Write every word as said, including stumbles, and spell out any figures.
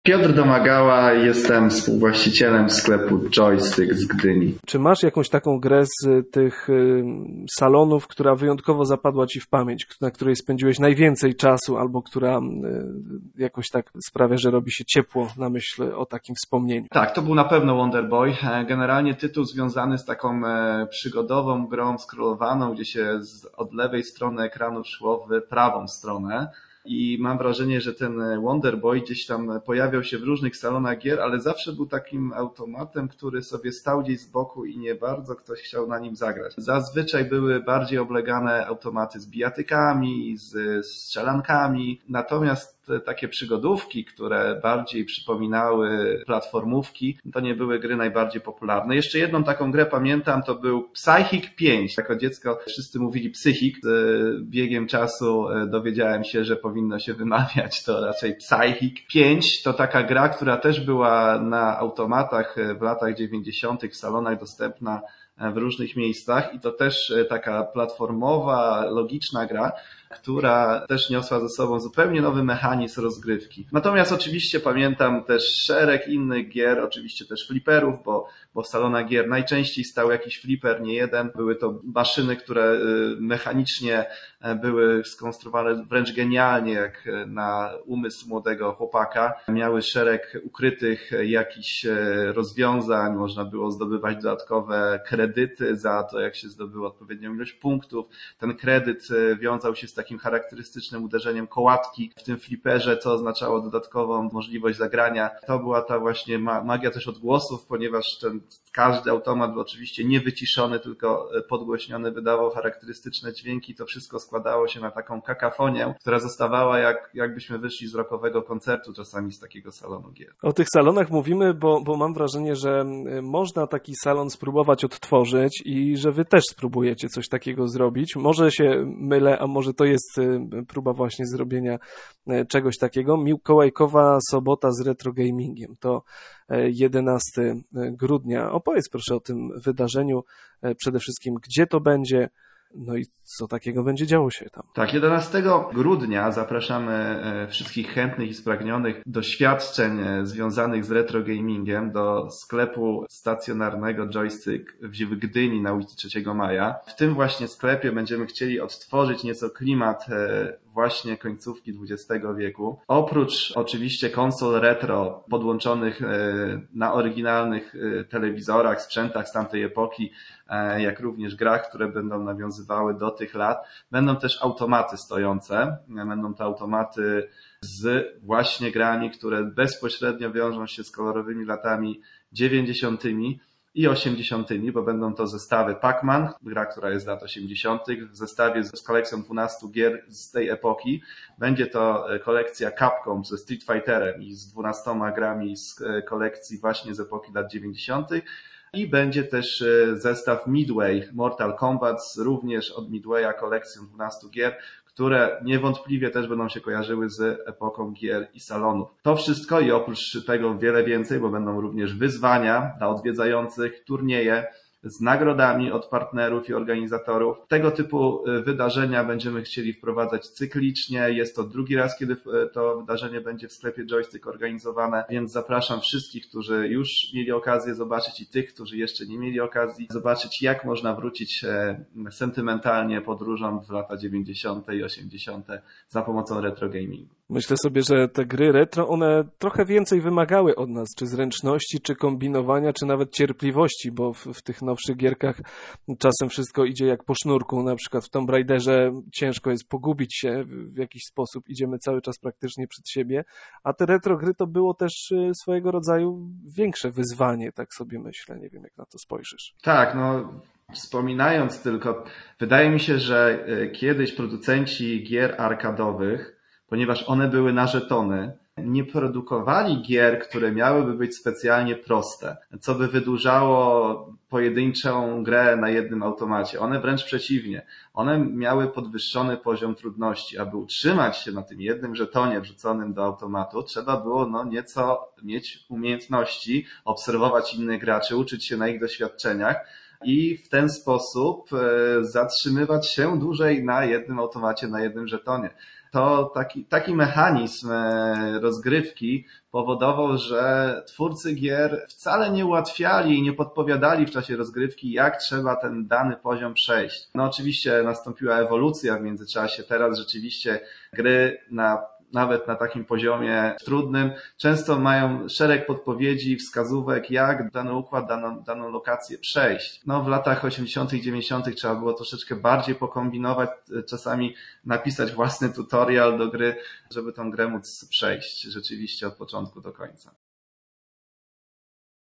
Piotr Domagała, jestem współwłaścicielem sklepu Joystick z Gdyni. Czy masz jakąś taką grę z tych salonów, która wyjątkowo zapadła Ci w pamięć, na której spędziłeś najwięcej czasu, albo która jakoś tak sprawia, że robi się ciepło na myśl o takim wspomnieniu? Tak, to był na pewno Wonder Boy. Generalnie tytuł związany z taką przygodową grą scrollowaną, gdzie się od lewej strony ekranu szło w prawą stronę. I mam wrażenie, że ten Wonder Boy gdzieś tam pojawiał się w różnych salonach gier, ale zawsze był takim automatem, który sobie stał gdzieś z boku i nie bardzo ktoś chciał na nim zagrać. Zazwyczaj były bardziej oblegane automaty z bijatykami, z strzelankami, natomiast takie przygodówki, które bardziej przypominały platformówki, to nie były gry najbardziej popularne. Jeszcze jedną taką grę pamiętam, to był Psychic pięć. Jako dziecko wszyscy mówili Psychic. Z biegiem czasu dowiedziałem się, że powinno się wymawiać to raczej Psychic pięć. To taka gra, która też była na automatach w latach dziewięćdziesiątych w salonach dostępna w różnych miejscach i to też taka platformowa, logiczna gra, która też niosła ze sobą zupełnie nowy mechanizm rozgrywki. Natomiast oczywiście pamiętam też szereg innych gier, oczywiście też fliperów, bo, bo w salonach gier najczęściej stał jakiś fliper, nie jeden. Były to maszyny, które mechanicznie były skonstruowane wręcz genialnie, jak na umysł młodego chłopaka. Miały szereg ukrytych jakichś rozwiązań, można było zdobywać dodatkowe kredyty za to, jak się zdobyło odpowiednią ilość punktów. Ten kredyt wiązał się z takim charakterystycznym uderzeniem kołatki w tym fliperze, co oznaczało dodatkową możliwość zagrania. To była ta właśnie magia też odgłosów, ponieważ ten każdy automat był oczywiście nie wyciszony, tylko podgłośniony, wydawał charakterystyczne dźwięki. To wszystko składało się na taką kakafonię, która zostawała jak, jakbyśmy wyszli z rockowego koncertu czasami z takiego salonu gier. O tych salonach mówimy, bo, bo mam wrażenie, że można taki salon spróbować odtworzyć i że wy też spróbujecie coś takiego zrobić. Może się mylę, a może to jest próba właśnie zrobienia czegoś takiego. Mikołajkowa sobota z retro gamingiem. To jedenastego grudnia. Opowiedz proszę o tym wydarzeniu. Przede wszystkim, gdzie to będzie, no i co takiego będzie działo się tam. Tak, jedenastego grudnia zapraszamy wszystkich chętnych i spragnionych doświadczeń związanych z retro gamingiem do sklepu stacjonarnego Joystick w Gdyni na ulicy trzeciego maja. W tym właśnie sklepie będziemy chcieli odtworzyć nieco klimat właśnie końcówki dwudziestego wieku. Oprócz oczywiście konsol retro podłączonych na oryginalnych telewizorach, sprzętach z tamtej epoki, jak również grach, które będą nawiązywały do tych lat, będą też automaty stojące. Będą to automaty z właśnie grami, które bezpośrednio wiążą się z kolorowymi latami dziewięćdziesiątymi i osiemdziesiątymi, bo będą to zestawy Pac-Man, gra, która jest z lat osiemdziesiątych, w zestawie z kolekcją dwunastu gier z tej epoki. Będzie to kolekcja Capcom ze Street Fighterem i z dwunastoma grami z kolekcji właśnie z epoki lat dziewięćdziesiątych. I będzie też zestaw Midway Mortal Kombat, również od Midwaya kolekcją dwunastu gier, które niewątpliwie też będą się kojarzyły z epoką gier i salonów. To wszystko i oprócz tego wiele więcej, bo będą również wyzwania dla odwiedzających, turnieje z nagrodami od partnerów i organizatorów. Tego typu wydarzenia będziemy chcieli wprowadzać cyklicznie. Jest to drugi raz, kiedy to wydarzenie będzie w sklepie Joystick organizowane, więc zapraszam wszystkich, którzy już mieli okazję zobaczyć i tych, którzy jeszcze nie mieli okazji zobaczyć, jak można wrócić sentymentalnie podróżą w lata dziewięćdziesiąte i osiemdziesiąte za pomocą retro gamingu. Myślę sobie, że te gry retro, one trochę więcej wymagały od nas, czy zręczności, czy kombinowania, czy nawet cierpliwości, bo w, w tych nowszych gierkach czasem wszystko idzie jak po sznurku. Na przykład w Tomb Raiderze ciężko jest pogubić się w jakiś sposób, idziemy cały czas praktycznie przed siebie, a te retro gry to było też swojego rodzaju większe wyzwanie, tak sobie myślę. Nie wiem, jak na to spojrzysz. Tak, no wspominając tylko, wydaje mi się, że kiedyś producenci gier arkadowych, ponieważ one były na żetony, nie produkowali gier, które miałyby być specjalnie proste, co by wydłużało pojedynczą grę na jednym automacie. One wręcz przeciwnie. One miały podwyższony poziom trudności. Aby utrzymać się na tym jednym żetonie wrzuconym do automatu, trzeba było no nieco mieć umiejętności, obserwować innych graczy, uczyć się na ich doświadczeniach i w ten sposób zatrzymywać się dłużej na jednym automacie, na jednym żetonie. to taki, taki mechanizm rozgrywki powodował, że twórcy gier wcale nie ułatwiali i nie podpowiadali w czasie rozgrywki, jak trzeba ten dany poziom przejść. No oczywiście nastąpiła ewolucja w międzyczasie. Teraz rzeczywiście gry na nawet na takim poziomie trudnym, często mają szereg podpowiedzi, wskazówek, jak dany układ, daną, daną lokację przejść. No w latach osiemdziesiątych i dziewięćdziesiątych trzeba było troszeczkę bardziej pokombinować, czasami napisać własny tutorial do gry, żeby tą grę móc przejść rzeczywiście od początku do końca.